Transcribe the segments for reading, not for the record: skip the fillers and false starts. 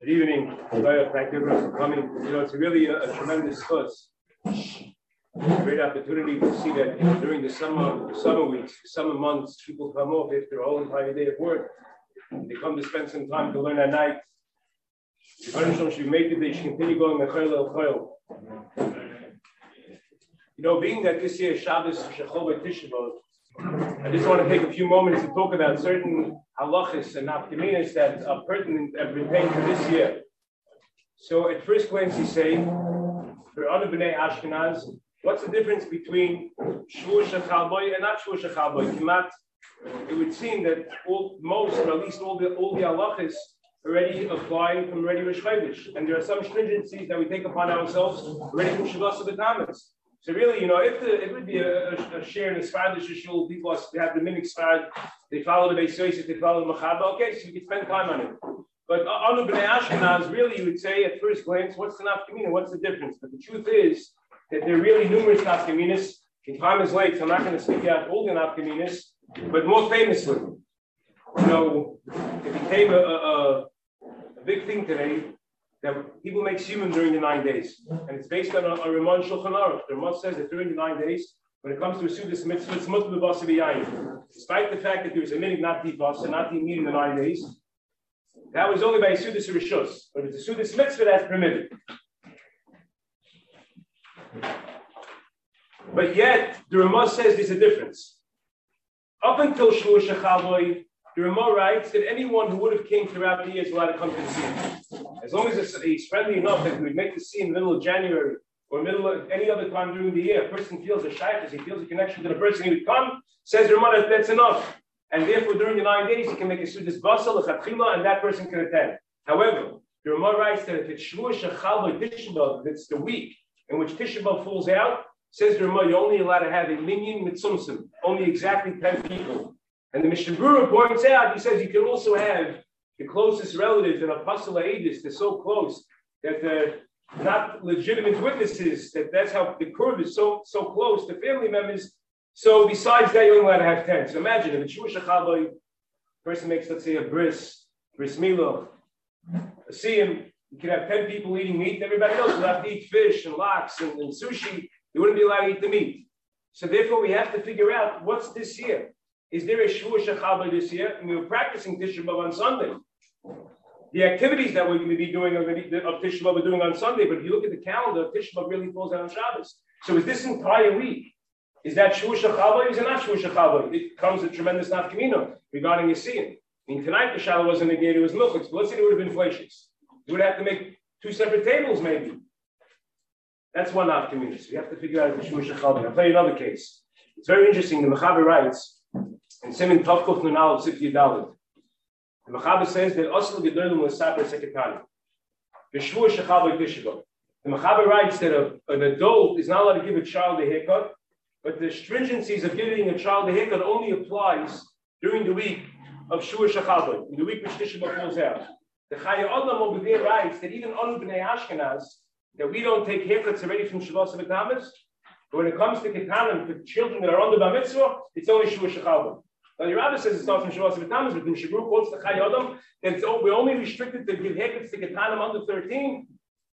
Good evening. Thank you for coming. It's really a tremendous fuss. Great opportunity to see that during the summer weeks, summer months, people come off after a whole entire day of work. They come to spend some time to learn at night. If Hashem should make it, they should continue going mechayil el chayil. Being that this year Shabbos Shechol Tisha B'Av, I just want to take a few moments to talk about certain halachas and nafkaminas that are pertinent and pertain to this year. So at first glance, you say, for other B'nai Ashkenaz, what's the difference between Shvur Shechal Boy and not Shvur Shechal Boy? It would seem that most, or at least all the halachas already apply from already Rosh Chodesh, and there are some stringencies that we take upon ourselves already from Shavuos of the Tammuz. So really, if it would be a share in the Sfaradish shul, people have the mimic Sfarad, they follow the Beis Yosef, they follow the Machaba, okay, so you can spend time on it. But on the B'nai Ashkenaz, really, you would say at first glance, what's the nafkamina, what's the difference? But the truth is that there are really numerous nafkaminas. The time is late, so I'm not going to speak out all the nafkaminas, but more famously, it became a big thing today that people make siyum during the 9 days. And it's based on a Ramon Shulchan Aruch. The Ramon says that during the 9 days, when it comes to a Sudas mitzvah, it's mutter b'basa b'yayin. Despite the fact that there was a minig not to eat basa, not to eat meat in the 9 days, that was only by a Sudas Rishus. But if it's a Sudas mitzvah, that's permitted. But yet, the Ramon says there's a difference. Up until Shvur Shechal Boy, the Ramah writes that anyone who would have came throughout the year is allowed to come to the sea. As long as he's friendly enough that he would make the sea in the middle of January or middle of any other time during the year, a person feels a shaykhus, he feels a connection to the person he would come, says the Ramah that's enough. And therefore, during the 9 days, he can make a sudas basal, a chatchila, and that person can attend. However, the Ramah writes that if it's Shvur Shechal Boy Tisha B'Av, if it's the week in which Tisha B'Av falls out, says the Ramah, you're only allowed to have a minyan mitzumsim, only exactly 10 people. And the Mishnah Berurah points out, he says you can also have the closest relatives and apostle Aedis, they're so close that they're not legitimate witnesses, that's how the curve is so close to family members. So besides that, you're only allowed to have 10. So imagine if a Shvur Shechal Boy, person makes, let's say, a bris milah, a siyum, you could have 10 people eating meat, and everybody else will have to eat fish and lox and sushi. You wouldn't be allowed to eat the meat. So therefore, we have to figure out what's this year. Is there a Shvur Shechal Boy this year? And we were practicing Tisha B'Av on Sunday. The activities that we're going to be doing of Tisha B'Av we're doing on Sunday, but if you look at the calendar, Tisha B'Av really falls out on Shabbos. So is this entire week, is that Shvur Shechal Boy or is it not Shvur Shechal Boy? It comes a tremendous nafkamina regarding Yisiyim. Tonight the Shalom wasn't negated, it was milchus, but let's say it would have been fleishes. You would have to make 2 separate tables maybe. That's one nafkamina. So you have to figure out if it's Shvur Shechal Boy. I'll tell you another case. It's very interesting. The Mechaber writes, and Simin Tovkov Nunal Sifti Dalit. The Mechaber says that Osel Gedolim was Saper Seketani. The Shvur Shechal Boy Tisha B'Av. The Mechaber writes that an adult is not allowed to give a child a haircut, but the stringencies of giving a child a haircut only applies during the week of Shvur Shechal Boy, in the week which Tisha B'Av falls out. The Chaya Adam over there writes that even on B'nai Ashkenaz, that we don't take haircuts already from Shavuos of the Tammuz, but when it comes to Ketanim, for children that are under Bar Mitzvah, it's only Shvur Shechal Boy. Now, the Rabbi says it's not from Shavuos of the Tammuz, but when Shabru quotes the Chai Adam, then we're only restricted to give haircuts to Ketanim under 13,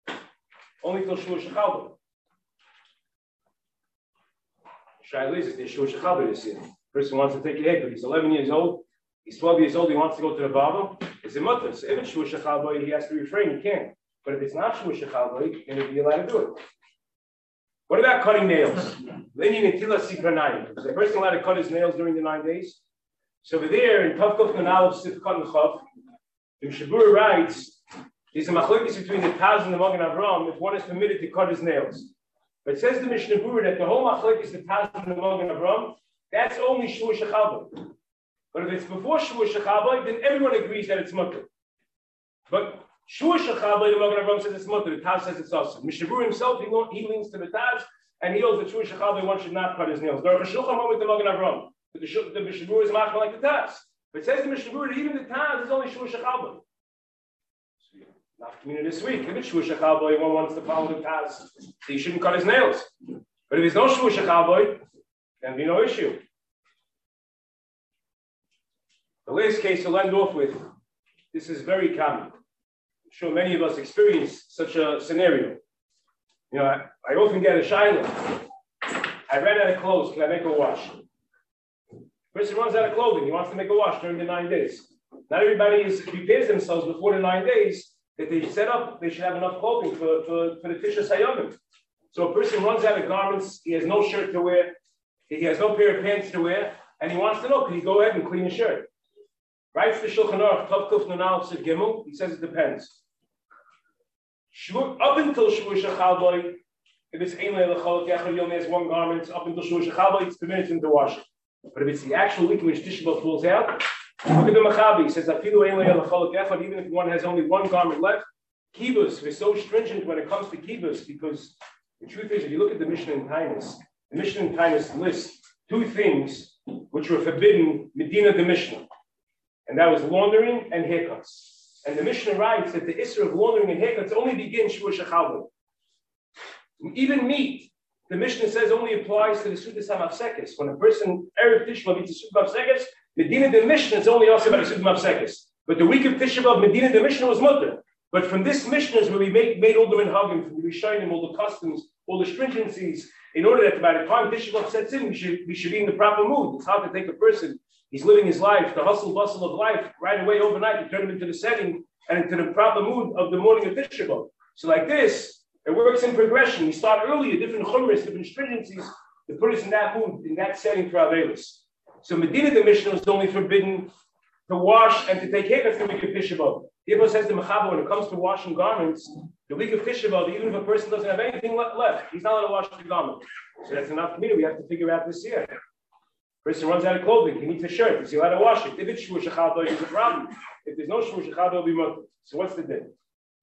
only till Shvur Shechal Boy. Shaila is there's Shvur Shechal Boy this year. Person wants to take a haircut. He's 11 years old. He's 12 years old. He wants to go to the barber. It's a mutter. So if it's Shvur Shechal Boy, he has to refrain. He can't. But if it's not Shvur Shechal Boy, then he'll be allowed to do it. What about cutting nails? The person allowed to cut his nails during the 9 days. So over there in Tavkov Nanal Sifkat Nechav, the Mishnah Berurah writes, there's a machlokes between the Taz and the Magen Avraham if one is permitted to cut his nails. But it says the Mishnah Berurah that the whole machlokes the Taz and the Magen Avraham, that's only Shvur Shechal Boy. But if it's before Shvur Shechal Boy, then everyone agrees that it's mutter. But Shvur Shechal Boy, the Magen Avraham says it's mutter, the Taz says it's also. Mishnah Berurah himself, he leans to the Taz, and he holds that Shvur Shechal Boy one should not cut his nails. There are Shulchan with the Magen Avraham. But the Mishnah Berurah is machmir like the Taz. But it says the Mishnah Berurah that even the Taz is only Shvur Shechal Boy. Not community this week. If it's Shvur Shechal Boy, one wants to follow the Taz, so he shouldn't cut his nails. But if there's no Shvur Shechal Boy, then there'll be no issue. The last case we'll end off with, this is very common. sure many of us experience such a scenario. You know, I often get a shayla. I ran out of clothes. Can I make a wash? Person runs out of clothing. He wants to make a wash during the 9 days. Not everybody prepares themselves before the 9 days that they set up. They should have enough clothing for the Tisha Sayomim. So a person runs out of garments. He has no shirt to wear. He has no pair of pants to wear, and he wants to know, can he go ahead and clean his shirt? Writes the Shulchan Aruch, Tav Kuf Nun Aleph Sif Gimel. He says it depends. Up until Shvur Shechal Boy, if it's Ein Leil L'Chol Yachar, he only has one garment. Up until Shvur Shechal Boy, it's permitted him to wash it. But if it's the actual week in which Tisha B'Av falls out, look at the Machabi. He says, Afilu Ein Leil L'Chol Yachar, even if one has only one garment left, kibbutz, we're so stringent when it comes to kibbutz, because the truth is, if you look at the Mishnah in Tainus, the Mishnah in Tainus lists two things which were forbidden Medina the Mishnah, and that was laundering and haircuts. And the Mishnah writes that the issur of laundering and haircuts only begins Shvur Shechal. Even meat, the Mishnah says, only applies to the Sudas HaMafsekes. When a person Erev Tisha B'Av eats a Sudas HaMafsekes, Medina the Mishnah is only also about a Sudas HaMafsekes. But the week of Tisha B'Av, Medina the Mishnah was mutter. But from this Mishnah is where we made all the minhagim, from the Rishonim, all the customs, all the stringencies, in order that by the time Tisha B'Av sets in, we should be in the proper mood. It's hard to take a person, he's living his life, the hustle bustle of life, right away overnight, to turn him into the setting and into the proper mood of the morning of Tisha B'Av. So like this, it works in progression. We start earlier, different chumras, different stringencies, to put us in that mood, in that setting for Avelis. So Medina the Mishnah is only forbidden to wash and to take haircuts the week of Tisha B'Av. Therefore says the Mechaber, when it comes to washing garments, the week of Tisha B'Av, even if a person doesn't have anything left, he's not allowed to wash the garment. So that's enough community. We have to figure out this year. Person runs out of clothing, he needs a shirt, is he allowed to wash it? If it's Shvur Shechal Boy, it's a problem. If there's no Shvur Shechal Boy, it'll be mutter. So what's the din?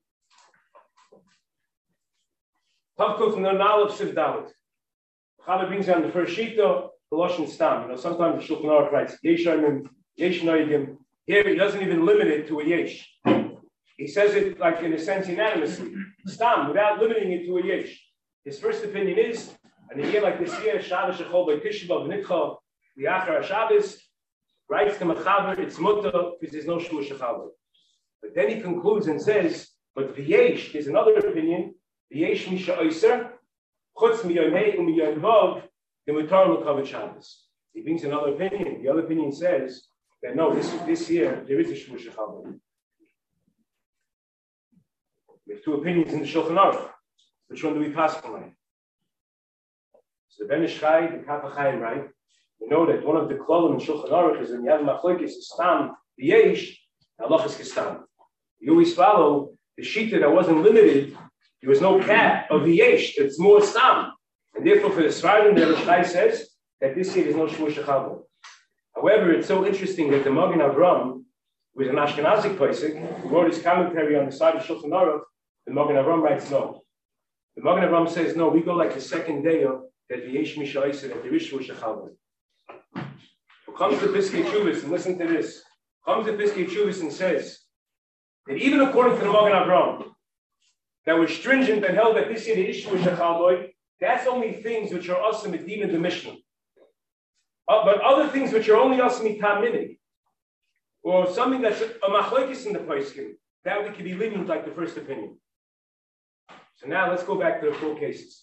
Tav Kuf Nun Aleph Sif Dalet. Mechaber brings down the first shita, the Lashon Stam. You know, sometimes the Shulchan Aruch writes Yesh Oimim, Yesh Noidim. Here he doesn't even limit it to a yesh. He says it like in a sense unanimously. Stam, without limiting it to a yesh. His first opinion is, and a year like this year, Shabbos Shechol by Tisha B'Av Nitcha, the Achar HaShabbos, writes to Mechaber, it's mutter because there's no Shvur Shechal. But then he concludes and says, but v'yesh, there's another opinion, v'yesh misha oiser, chutz miyonei u'miyon vav, the mutar l'kavod Shabbos. He brings another opinion. The other opinion says, that no, this year there is a Shvur Shechal. We have two opinions in the Shulchan Aruch. Which one do we pass on? So the Ben Ish Chai, the Kaf HaChaim, right? We know that one of the klolim in Shulchan Aruch is when you have machlokes is stam, the yesh, halach is kestam. You always follow the shita that wasn't limited. There was no cap of the yesh. It's more stam, and therefore for the Sfardim, the Ish Chai says that this year there's no Shvur Shechal. However, it's so interesting that the Magen Avram was an Ashkenazic posek who wrote his commentary on the side of Shulchan Aruch. The Magen Avram writes no. The Magen Avram says no. We go like the second day of that the Yesh Misha Oiser, that the Shvur Shechal. Who comes to Piskei Teshuvos and listen to this? Comes to Piskei Teshuvos and says that even according to the Magen Avram, that was stringent and held that this year the Shvur Shechal, that's only things which are also Medina the Mishnah. But other things which are only us mitam minig, or something that's a machlokes in the poskim, that we can be lenient like the first opinion. So now let's go back to the four cases.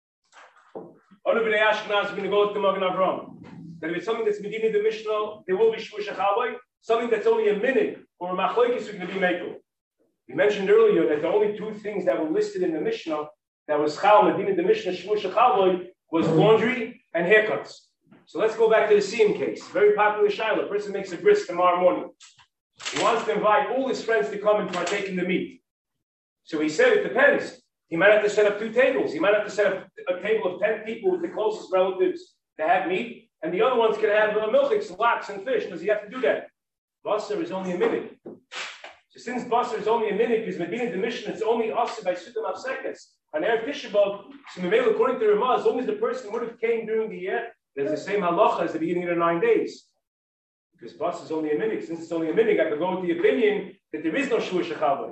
Other b'nei Ashkenaz are going to go to the Magen Avram. That if it's something that's Medina the Mishnah, there will be Shvur Shechal. Something that's only a minig or a machlokes, we're going to be mekel. We mentioned earlier that the only two things that were listed in the Mishnah that was Chal Medina the Mishnah Shvur Shechal was laundry and haircuts. So let's go back to the Siyum case. Very popular shayla. A person makes a bris tomorrow morning. He wants to invite all his friends to come and partake in the meat. So he said it depends. He might have to set up two tables. He might have to set up a table of 10 people with the closest relatives to have meat, and the other ones can have milchiks, lox, and fish. Does he have to do that? Basar is only a minute. So since Basar is only a minute, because Medina the Mishnah, it's only Asr by Sutam Afsekes. And Erev Tisha B'Av, so Mimel, according to Ramah, as long as the person would have came during the year, there's the same halacha as the beginning of the 9 days. Because Bas is only a minute. Since it's only a minute, I could go with the opinion that there is no Shvur Shechal.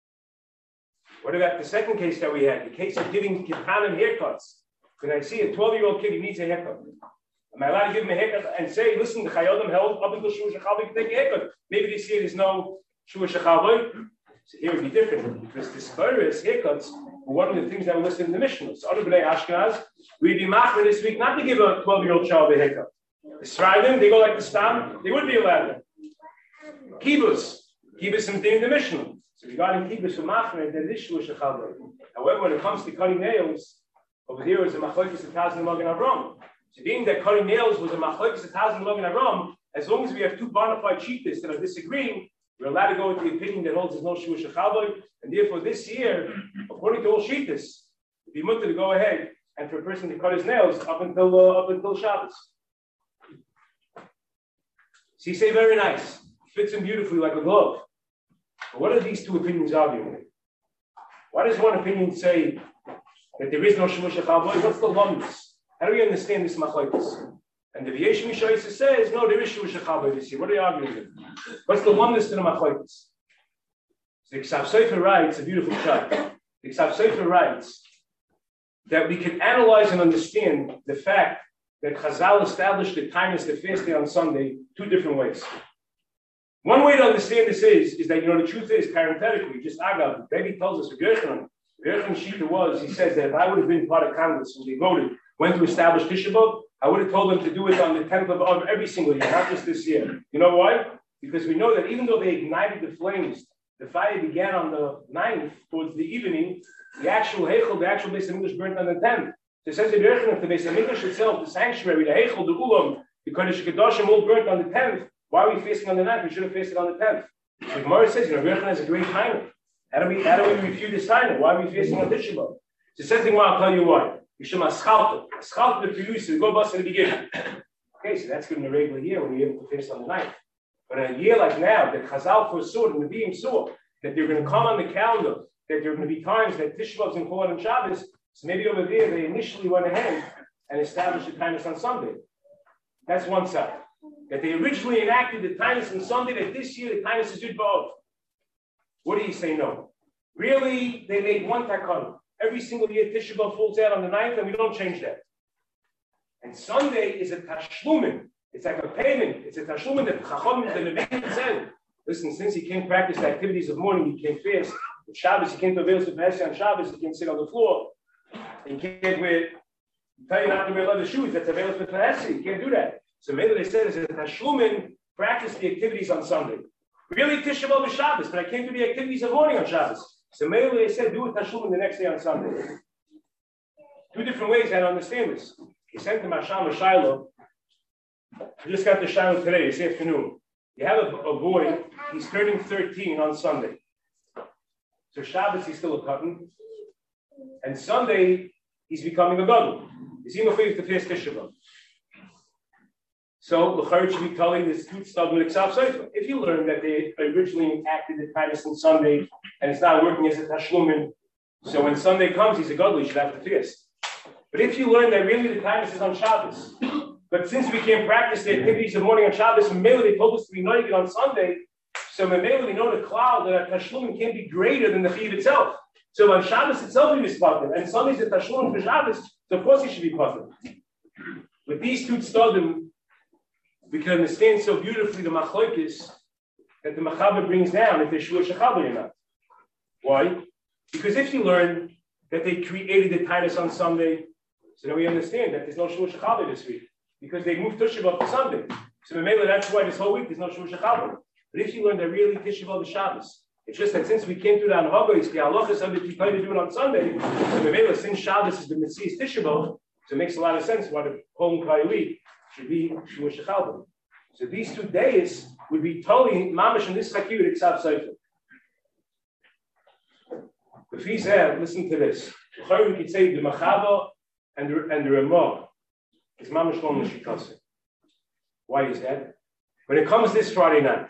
What about the second case that we had? The case of giving Kitanim haircuts. When I see a 12-year-old kid who needs a haircut, am I allowed to give him a haircut and say, listen, the Chayodim held up until Shvur Shechal, you can take a haircut. Maybe this year there's no Shvur Shechal. So here it would be different because this chayres haircuts were one of the things that were listed in the Mishnah. So other B'nai Ashkenaz, we'd be machmer this week not to give a 12-year-old child a haircut. The Sfardim, they go like the Stam, they would be allowed. Kibbutz and thing in the Mishnah. So regarding kibbutz for machmer, then this shul shechalvei. However, when it comes to cutting nails, over here is a machlokes of Taz and Magen Avram. So being that cutting nails was a machlokes of Taz and Magen Avram, as long as we have two bona fide shittas that are disagreeing, we're allowed to go with the opinion that holds there's no shul shechalvei, and therefore this year, according to all shittas, it'd be mutter to go ahead and for a person to cut his nails up until Shabbos. So you say very nice, fits him beautifully like a glove. But what are these two opinions arguing with? Why does one opinion say that there is no shul shechalvei? What's the lumnus? How do we understand this machlokes? And the V'yesh Mishaisa says, no, there is shul shechalvei this year. What are you arguing with? What's the lumnus to the machlokes? So the Ksav Sofer writes, a beautiful shot. The Ksav Sofer writes that we can analyze and understand the fact that Chazal established the timeless the fast day on Sunday two different ways. One way to understand this is that, the truth is, parenthetically, just Agav, Rebbe tells us, Gershon Shita was, he says that if I would have been part of Congress when they voted, when to establish Tisha B'Av, I would have told them to do it on the 10th of every single year, not just this year. You know why? Because we know that even though they ignited the flames, the fire began on the 9th towards the evening, the actual Heichel, the actual Beis HaMikdash burnt on the 10th. So it says in Gershon, if the Beis HaMikdash itself, the sanctuary, the Heichel, the Ulam, the Kodesh HaKadoshim all burnt on the 10th, why are we fasting on the 9th? We should have fasted on the 10th. The Gemara says, Gershon has a great time. How do we refute this time? Why are we fasting on Tisha B'Av? So it says in I'll tell you why. You should aschalta. Aschalta the produce, the go bus in the beginning. Okay, so that's good in a regular year when you're able to fast on the 9th. But in a year like now, that Chazal foresaw and the Nevi'im saw that they're going to come on the calendar, that there are going to be times that Tisha B'Av is going to fall on Shabbos. So maybe over there they initially went ahead and established the kindness on Sunday. That's one side. That they originally enacted the kindness on Sunday, that this year the kindness is Yud B'Av. What do you say no? Really, they made one takana. Every single year Tisha B'Av falls out on the 9th and we don't change that. And Sunday is a tashlumin. It's like a payment. It's a tashlumin that Chacham, the Nevi'im said, listen, since you can't practice the activities of mourning, you can't fast. On Shabbos, you can't avail to fast on Shabbos, you can't sit on the floor. You can't tell you not to wear leather shoes, that's available for Tanasi. You can't do that. So maybe they said, as a tashlumin, practice the activities on Sunday. Really, Tisha B'Av is Shabbos, but I can't do the activities of mourning on Shabbos. So maybe they said, do a tashlumin the next day on Sunday. Two different ways how to understand this. He sent to Masham Shiloh. I just got the Shiloh today, this afternoon. You have a boy, he's turning 13 on Sunday. So Shabbos, he's still a cotton. And Sunday, he's becoming a gadol. He's even afraid to fast Tisha B'Av. So the Chayr should be telling this two stuff with Ksav Sofer. If you learn that they originally acted the kindness on Sunday and it's not working as a tashlumin, so when Sunday comes, he's a gadol, you should have to fast. But if you learn that really the kindness is on Shabbos, but since we can't practice the activities of mourning on Shabbos, and Mela they told us to be noiged on Sunday, so Mela we know the cloud that a tashlumin can't be greater than the chiyuv itself. So on Shabbos itself he was patur, and Sunday's a tashlumin for Shabbos, so of course he should be patur. With these two tzadim, we can understand so beautifully the machlokes that the Machaber brings down if they're shul shechalvei or not. Why? Because if you learn that they created the kindness on Sunday, so then we understand that there's no shul shechalvei this week because they moved Tisha B'Av to Sunday. So maybe that's why this whole week there's no shul shechalvei. But if you learn that really Tisha B'Av is Shabbos, it's just that since we can't do that on Hagos, the halachas of it we try to do it on Sunday. So maybe since Shabbos is the Metzias Tisha B'Av, so it makes a lot of sense why the whole entire week should be shul shechalvei. So these 2 days would be totally mamish in this chakir with Ksav Sofer. If he said, listen to this. We could say the Machava and the Ramah is mamish long l'shikase. Why is that? When it comes this Friday night,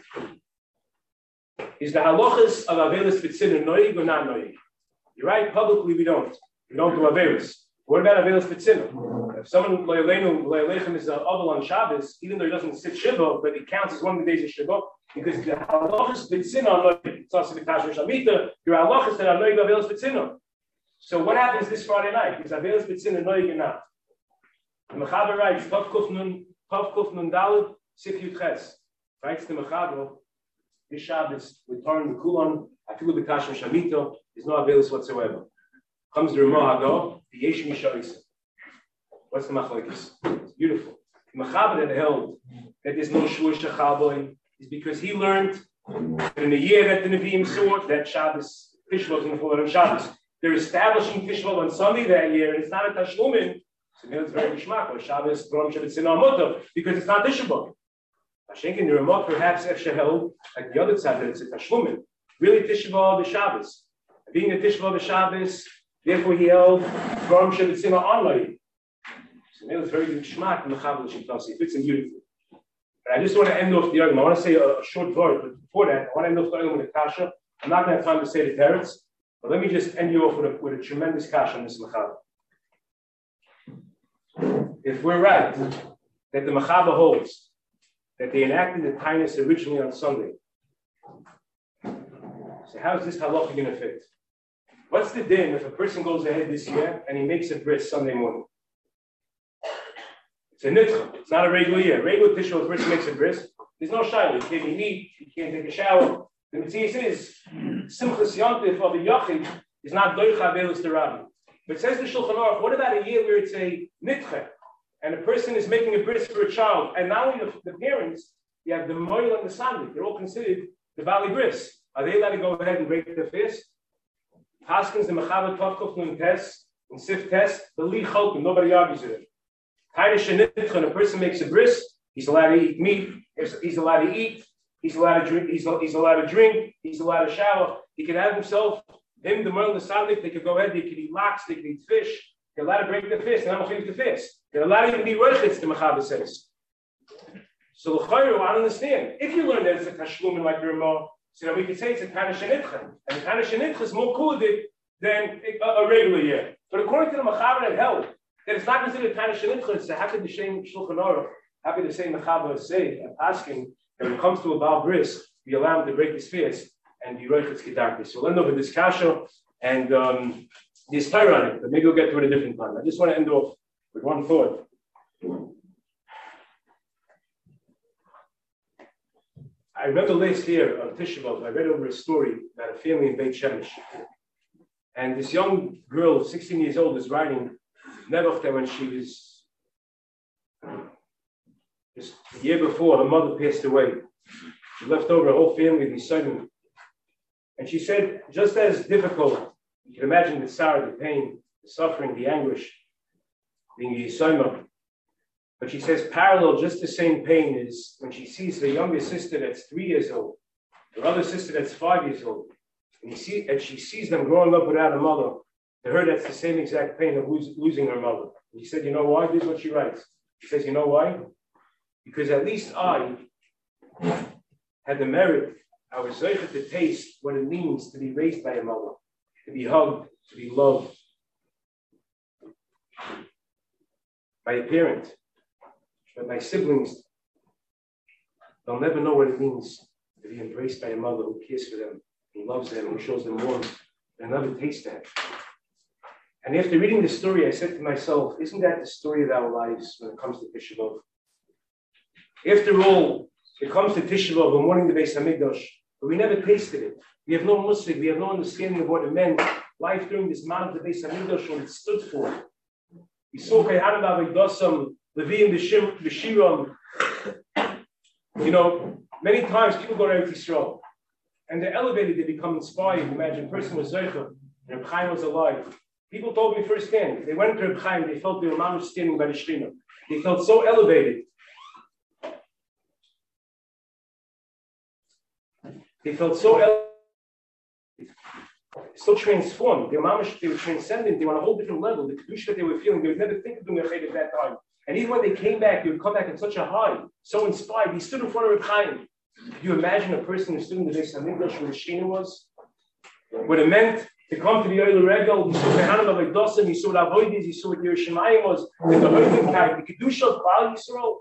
is the halachas of Avelis B'tzina noig or not noig? You're right, publicly we don't. We don't do Avelis. What about Avelis B'tzina? If someone Loyalechem is Aval on Shabbos, even though he doesn't sit Shiva, but it counts as one of the days of Shiva, because the halachas B'tzina are noig. It's also B'tashur Shamita, your halachas that are noig Avelis B'tzina. So what happens this Friday night? Is Avelis B'tzina noig or not? The Mechaber writes, Tav Kuf Nun Daled, Sif Yud Ches. Writes the Mechaber, this Shabbos, we turn the Kulan, Afilu b'kashim shamito, there's no availus whatsoever. Comes the Ramah Hagah, the Yesh Misharisa. What's the machlokes? It's beautiful. The Mechaber that held that there's no Shur Shechalboy is because he learned that in the year that the Nevi'im saw that Shabbos, Tishlo is going to fall on Shabbos. They're establishing Tishlo on Sunday that year, and it's not a Tashlumin. So now it's very Gishmak, or Shabbos, Drom Shabbat Sinah Mutter, because it's not Tishabot. Hashenkin, the Ramah perhaps Efshe held, like the other side, that it's a Tashlumin. Really Tishabot the Shabbos. Being a Tishabot the Shabbos, therefore he held Drom Shabbat Sinah online. So now it's very Gishmak, and the Chavah Shintasi. It fits in beautifully. But I just want to end off the argument. I want to say a short word, but before that, I want to end off the argument with a kasha. I'm not going to have time to say the teretz, but let me just end you off with a tremendous kasha on this Mechaber. If we're right that the Mechaber holds that they enacted the Tainus originally on Sunday, so how is this halacha going to fit? What's the din if a person goes ahead this year and he makes a bris Sunday morning? It's a nitcha. It's not a regular year. Regular tishul, a person makes a bris. There's no shayla. You can't eat. You can't take a shower. The mitzvah is simchas yontif of a yachid is not doicha velus derabi. But it says the Shulchan Aruch, what about a year where it's a nitcha and a person is making a bris for a child, and not only the parents, you have the moil and the samdik. They're all considered the valley bris. Are they allowed to go ahead and break their fast? Haskins the mechaber tovkov nun test and sif test the li cholkim. Nobody argues with it. When a person makes a bris, he's allowed to eat meat, he's allowed to eat, he's allowed to drink, he's allowed to drink, he's allowed to shower. He can have himself, him, the Merlin, the Sadik, they could go ahead, they could eat lox, they could eat fish, they're allowed to break their fist, they're not going to fist. They're allowed to even be roichitz, the Mechaber says. So l'chayru, I don't understand. If you learn that it's a tashlumin like the Ramah, so then we could say it's a Tana Shenitcha. And the Tana Shenitcha is more kuladik than a regular year. But according to the Mechaber that held, that it's not considered Tana Shenitcha, so how could the same Shulchan Aruch, how could the same Mechaber say, asking, that when it comes to a Baal Bris, we allow him to break his fast and be roichitz kedarkis. So we'll end over this kasha and this Torah on it, but maybe we'll get to it a different time. I just want to end off with one thought. I remember last year on Tisha B'Av, I read over a story about a family in Beit Shemesh. And this young girl, 16 years old, is writing Nebuch that when she was, just the year before, her mother passed away. She left over a whole family of Yisayim. And she said, just as difficult, you can imagine the sorrow, the pain, the suffering, the anguish, being a Yisayim. But she says, parallel, just the same pain is when she sees her younger sister that's 3 years old, her other sister that's 5 years old, and she sees them growing up without a mother. To her, that's the same exact pain of losing her mother. And she said, you know why? This is what she writes. She says, you know why? Because at least I had the merit, I was able to taste what it means to be raised by a mother, to be hugged, to be loved by a parent. But my siblings, they'll never know what it means to be embraced by a mother who cares for them, who loves them, who shows them warmth. They'll never taste that. And after reading this story, I said to myself, isn't that the story of our lives when it comes to Tisha B'Av? After all, it comes to Tisha B'Av, we're mourning the Beis Hamikdash, but we never tasted it. We have no musig, we have no understanding of what it meant. Life during this month of the Beis Hamikdash, what it stood for. We saw Kayhanam Avigdosam, Leviim B'Shiram. You know, many times people go to Eretz Yisrael and they're elevated, they become inspired. Imagine a person was Zeicha and Reb Chaim was alive. People told me firsthand, they went to Reb Chaim, they felt their mom was standing by the Shechina. They felt so elevated. They felt so transformed. Their mamash, they were transcendent. They were on a whole different level. The kedusha that they were feeling, they would never think of doing a ched at that time. And even when they came back, they would come back at such a high, so inspired. He stood in front of Reb Chaim. Can you imagine a person who stood in the Beis Hamikdash where the Shechina was? What it meant to come to the Oil Regel, he saw the Hanam of Ekdosim, he saw what Avoidis, he saw what Yerushalayim was, and the Hoydim, the kedusha of Baal Yisrael.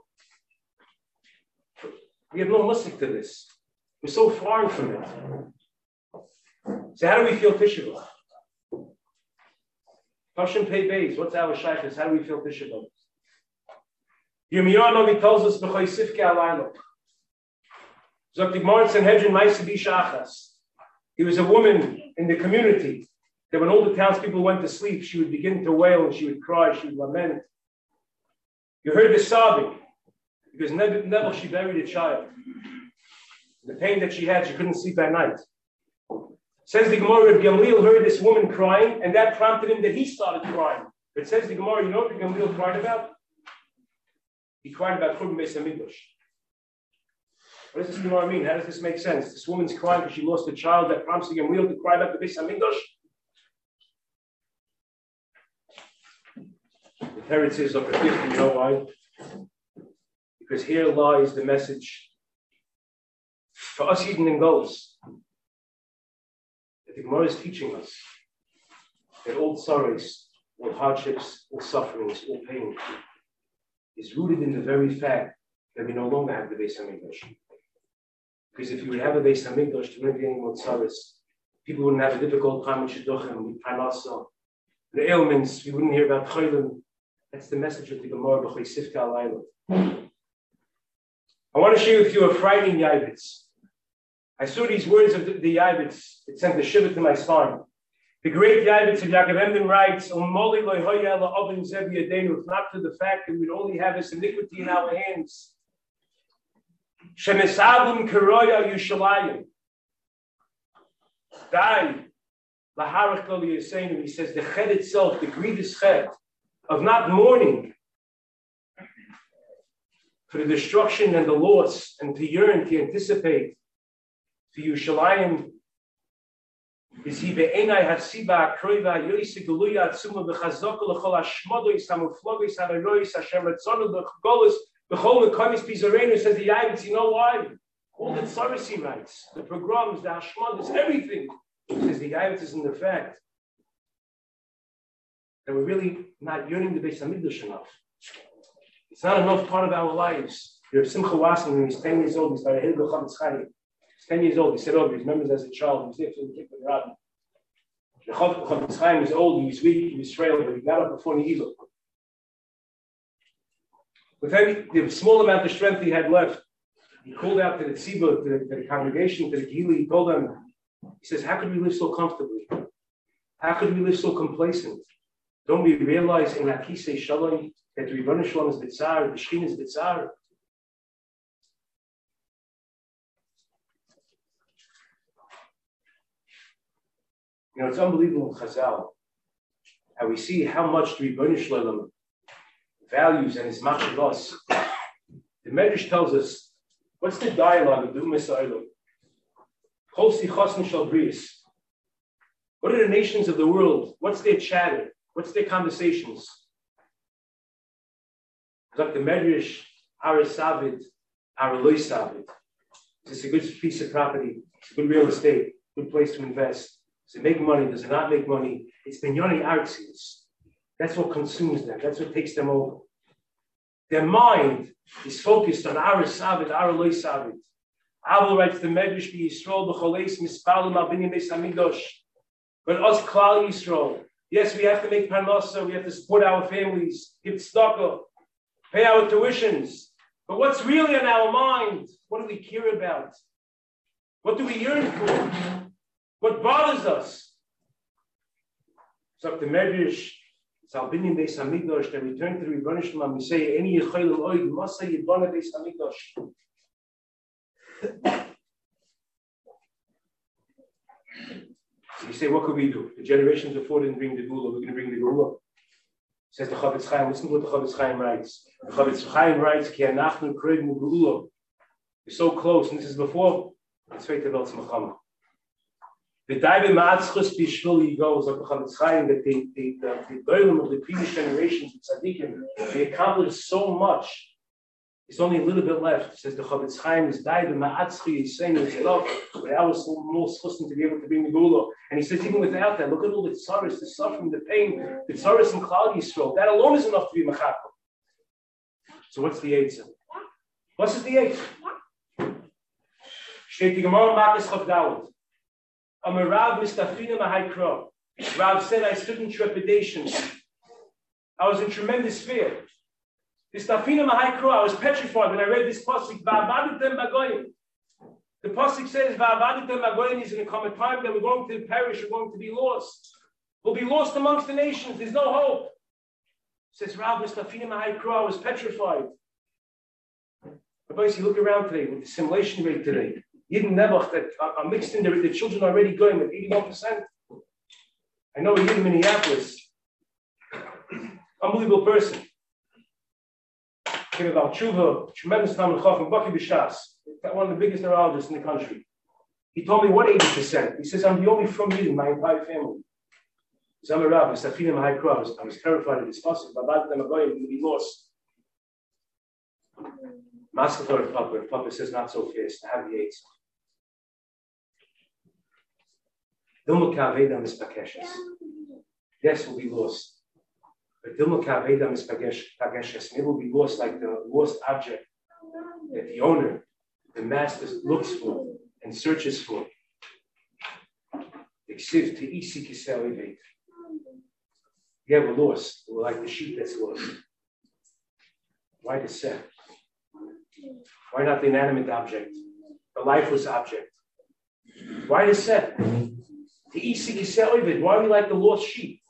We have no musik to this. We're so far from it. So how do we feel Tisha B'Av? Hashem Pei Beis, what's our shaykhs? How do we feel Tisha B'Av? Yirmiyahu Novi tells us B'choi Sifkei Alayla. Zok the Gemara in Sanhedrin Ma'aseh B'Isha Achas. He was a woman in the community that when all the townspeople went to sleep, she would begin to wail and she would cry, she would lament. You heard the sobbing because never she buried a child. The pain that she had, she couldn't sleep at night. Says the Gemara, Reb Gamliel heard this woman crying, and that prompted him that he started crying. But says the Gemara, you know what Reb Gamliel cried about? He cried about Churban Beis Hamikdash. What does this Gemara mean? How does this make sense? This woman's crying because she lost a child. That prompts the Gamliel to cry about the Beis Hamikdash. The teretz is of a 50, you know why? Because here lies the message for us Eden and Golos. That the Gemara is teaching us that all sorrows, all hardships, all sufferings, all pain is rooted in the very fact that we no longer have the Beis Hamikdash. Because if you would have a Beis Hamikdash, there wouldn't be any more sorrows. People wouldn't have a difficult time with Shidduchim, with Parnasa, the ailments. We wouldn't hear about Cholim. That's the message of the Gemara B'choi Sifta Alayla. I want to share with you a frightening Yavitz. I saw these words of the Yavitz. It sent a shiver to my spine. The great Yavitz of Yaakov Emden writes, Umoli lo hoya la ovin zev yadenu, if not for the fact that we'd only have this iniquity in our hands. Shemesabim karoya Yushalayim. Dai laharach kol yisenu. He says the ched itself, the grievous ched of not mourning for the destruction and the loss, and to yearn, to anticipate for Yushalayim. Is he be'enai hasiba kroiva yoyse geluya atzuma b'chazok l'chol hashmodos hamuflogos hararois Hashem ratzonu b'cholos b'chol mekamis pizarenu. Says the Yavitz, you know why? All the tzaros he writes, the pogroms, the hashmodos, everything. Says the Yavitz is in the fact that we're really not yearning the Beis Hamikdash enough. It's not enough part of our lives. You're Simcha Wasson, when he's 10 years old, he started Hilgo Chavetz Chaim. He's 10 years old. He said, he remembers as a child, he was there to the kick of the rabbi. Chavetz Chaim was old, he was weak, he was frail, but he got up before Nehila. With the small amount of strength he had left, he called out to the tzibur, to the congregation, to the Gili. He told them, he says, how could we live so comfortably? How could we live so complacent? Don't we realize in Akisei Shalom that the Ribono Shel Olam is Bitzar, the Shekhinah is Bitzar? You know, it's unbelievable in Chazal how we see how much the Ribono Shel Olam values and is machshavos. The Medrash tells us, what's the dialogue of the Umas Ha'olam? Kol sichos shel brios. What are the nations of the world? What's their chatter? What's their conversations? Like the Medrash, Ara Savid, Ara Loy Savid. Is this a good piece of property? It's a good real estate, good place to invest. Does it make money? Does it not make money? It's Binyani Artsis. That's what consumes them. That's what takes them over. Their mind is focused on Ara Savid, Ara Loy Savid. Abel writes the Medrash, Be Yisrael b'choleis mispalim al binyan Beis Hamikdash. But us Klal Yisrael, yes, we have to make parnasa, we have to support our families, give tzedakah, pay our tuitions. But what's really on our mind? What do we care about? What do we yearn for? What bothers us? So the Medrash, it's al binyan Beis Hamikdash, that return to the Ribono Shel Olam, we say, Eni yichayil oid, masa yibana Beis Hamikdash. So you say, what could we do? The generations before didn't bring the Gula, we're going to bring the Gula. Says the Chavetz Chaim, listen to what the Chavetz Chaim writes. The Chavetz Chaim writes, Ki anachnu krevnu Gula. We're so close, and this is before it's Tzvei Tevel Tzmachama. The Daibe Ma'atzchus Bishvili goes, like the Chavetz Chaim, that the Beilim of the previous generations, the Tzaddikim, they accomplished so much. It's only a little bit left. It says the Chavetz Chaim is died in Ma'atzchi, he's saying it's enough, but I was more schussin to be able to bring the Gula. And he says, even without that, look at all the tzaros, the suffering, the pain, the tzaros and Klal Yisrael. That alone is enough to be Mechakel. So what's the Eitzah? What's the Eitzah? Shtei the Gemara Makas Chavdalot. Amarav Mistafina Mahaikra. Rav said, I stood in trepidation. I was in tremendous fear. This Tafina Mahaikra, I was petrified when I read this pasuk. The pasuk says, "Va'avaditem agoyim," is going to come a time that we're going to perish, we're going to be lost. We'll be lost amongst the nations. There's no hope. Says Rav Mustafinim Ha'ikra, I was petrified. Rabbi, you look around today with the assimilation rate today. Yidden Nebuch that are mixed in there, the children are already going with 81%. I know a Yid in Minneapolis, unbelievable person. Came about Tshuva, tremendous Talmid Chacham, Baki B'Shas, one of the biggest neurologists in the country. He told me, what 80%? He says, I'm the only from Yid in my entire family. Zamarav, Safinim Ha'ikra, I was terrified of this pasuk. About them going to be lost. Maskefar Papa says not so fast. I have the AIDS. Dilma Kaveda Mispakeshes. Yes, we'll be lost. But Dilma Kaveda Mispakeshes, it will be lost like the lost object that the owner, the master, looks for and searches for. Exiv to isi kisel. Yeah, we're lost. We're like the sheep that's lost. Why the set? Why not the inanimate object? The lifeless object? Why the set? The isi kisel. Why are we like the lost sheep?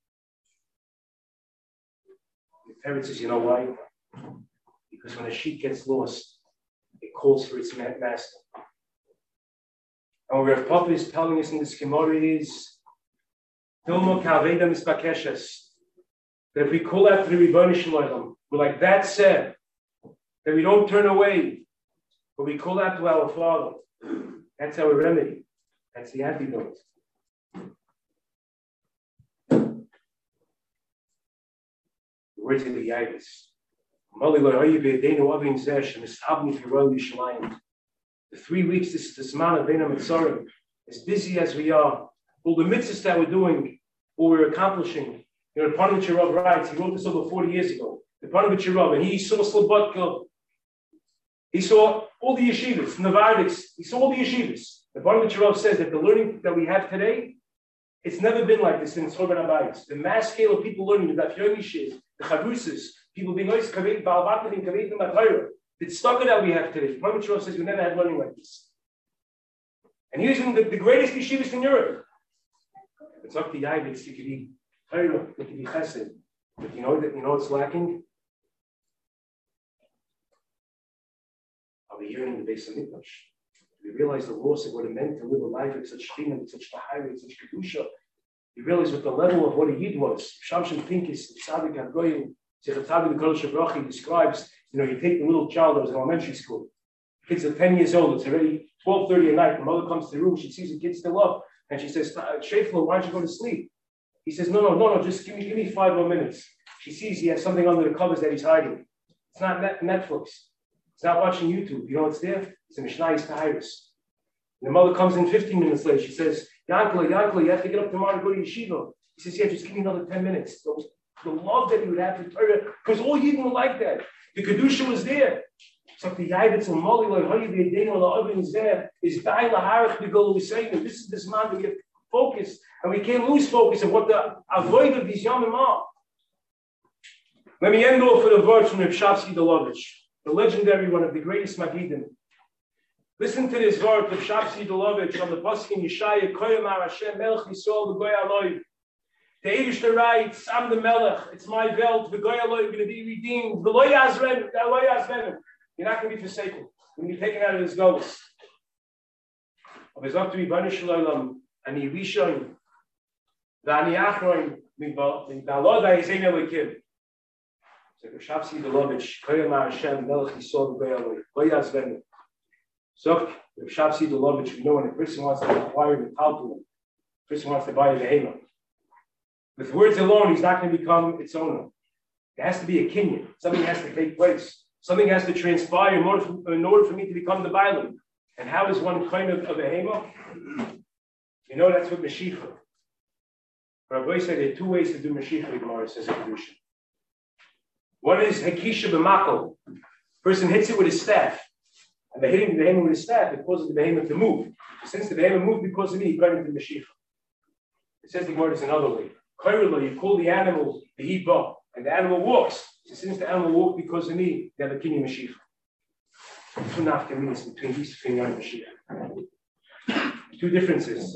The parent says, you know why? Because when a sheep gets lost, it calls for its master. And what Rav Papa is telling us in this Gemara is that if we call out to the Ribono Shel Olam, we're like that said, that we don't turn away, but we call out to our Father. That's our remedy. That's the antidote. The words of the Yavis. The 3 weeks, this is the Zman of Bein HaMetzorim. As busy as we are, all the mitzvahs that we're doing, what we're accomplishing. You know, the Panovich Rav writes, he wrote this over 40 years ago. The Panovich Rav, and he saw Slobodka. He saw all the yeshivas, Novardics. He saw all the yeshivas. The Panovich Rav says that the learning that we have today, it's never been like this in Tzorban Abayis. The mass scale of people learning, the Daf Yomi Shiz, the Chavrusas, people being ois kaved, Ba'albatnim, kaved, and Matayra. The tzedakah that we have today, Panovich Rav says we never had learning like this. And he's in the greatest yeshivas in Europe. It's up to Yavis, it could be Torah, it could be Chesed. But you know what's lacking? Are we hearing the Beis HaMikdash? We realize the loss of what it meant to live a life with such Shechina, with such Tahara, with such Kedusha. You realize what the level of what a Yid was. Shamshon Pincus, Tzadik HaGoyim, Zechatzadik HaKadosh Baruch describes, you take the little child that was in elementary school. Kids are 10 years old, it's already 12:30 at night. The mother comes to the room, she sees the kid still up, and she says, Sheflo, why don't you go to sleep? He says, no, just give me 5 more minutes. She sees he has something under the covers that he's hiding. It's not Netflix. It's not watching YouTube. You know what's there? It's a Mishnayos Taharos. The mother comes in 15 minutes later. She says, Yankele, you have to get up tomorrow and go to yeshiva. He says, yeah, just give me another 10 minutes. The love that you would have for Torah, because all Yidden were like that. The Kedusha was there. So the Yavetz and Moli, like how you be a Daniel is there, is Dai Laharach Begol was saying that this is this man to get focused, and we can't lose focus of what the avoid of these Yomim are. Let me end off with a verse from Reb Shabsky Dolovich, the legendary one of the greatest Magidim. Listen to this verse of Shabsky Dolovich on the pasuk in Yeshaya, Koyam Ar Hashem Melech Yisrael V'Goy Aloy. The Eibishter writes, I'm the Melech, it's my Welt, V'Goy Aloy, going to be redeemed. V'Lo Yazrenu. You're not going to be forsaken. You're going to be taken out of his goals. But it's up to Ribono Shel Olam, Ani Rishon, V'Ani Achron, M'Balod HaYezein Elokim. So Reb Shabsky Dolovich, Koyam Ar Hashem Melech Yisrael V'Goy Aloy, Lo Yazrenu. So Reb Shabsky Dolovich, we know when a person wants to acquire the Talmud, a person wants to buy a Behema. With words alone, he's not going to become its owner. There has to be a kinyan. Something has to take place. Something has to transpire in order for me to become the Bailam. And how is one kind of a Behema? That's what Mashiach. Rabbi said there are 2 ways to do Mashiach, Gemara says in Kedusha. One is Hekisha B'Makol. Person hits it with his staff. And by hitting the Behema with his staff, it causes the Behema to move. Since the Behema moved because of me, he got into Mashiach. It says the Gemara is another way. You call the animal the Hibah, and the animal walks. So since the animal walked because of me, they have a Kinyan Mashiach. 2 nafka minutes between these 2 and Mashiach. Two differences.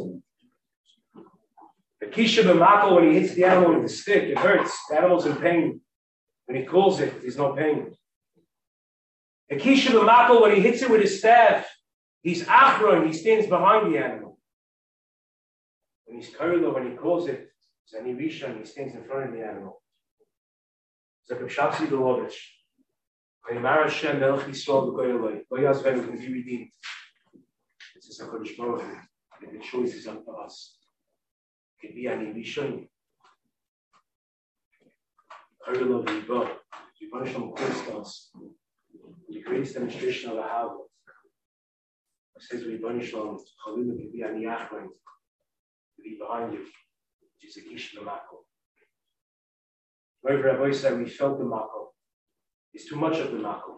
The kisha b'mako, when he hits the animal with the stick, it hurts. The animal's in pain. When he calls it, there's no pain. The kisha b'mako, when he hits it with his staff, he's achron, he stands behind the animal. When he's karlo, when he calls it, Zani Rishon, he stands in front of the animal. Zakab Shapsi Belovich. Kaimara Shem Melch Yisrael B'Koyeloi. Loyaz Venu can be redeemed. It's a HaKadosh Baruch Hu. The choice is up to us. It can be Ani Rishon. Karlo V'Yibo. Yibon Shem Christos. The greatest demonstration of a Havot. It says Yibon Shem Chalila can be Ani Achron. To be behind you. Which is a kish b'mako. Wherever Rabbi said we felt the mako. It's too much of the mako.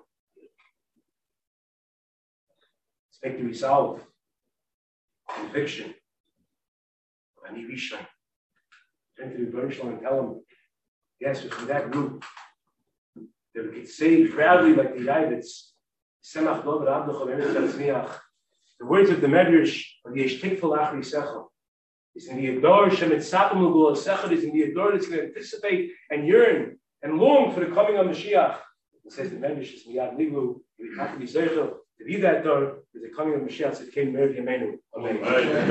Let's make the resolve, conviction. Ani Rishon. Turn to the Rebbeinu Shalom and tell him, yes, but from that group, that we could say proudly like the Yavitz, Semach Dovid Abduchol Eretz Tzmiach. The words of the Medrash of the Yesh Tikfel Achri Sechel. It's in the Ador Shemitzatim L'Gul Sechel. It's in the Ador that's going to anticipate and yearn and long for the coming of Mashiach. It says the Medrash is Miyad Ligu. We have to be Zeichel to be that door. With the coming of Mashiach, it came Meir Yemenu. Amen.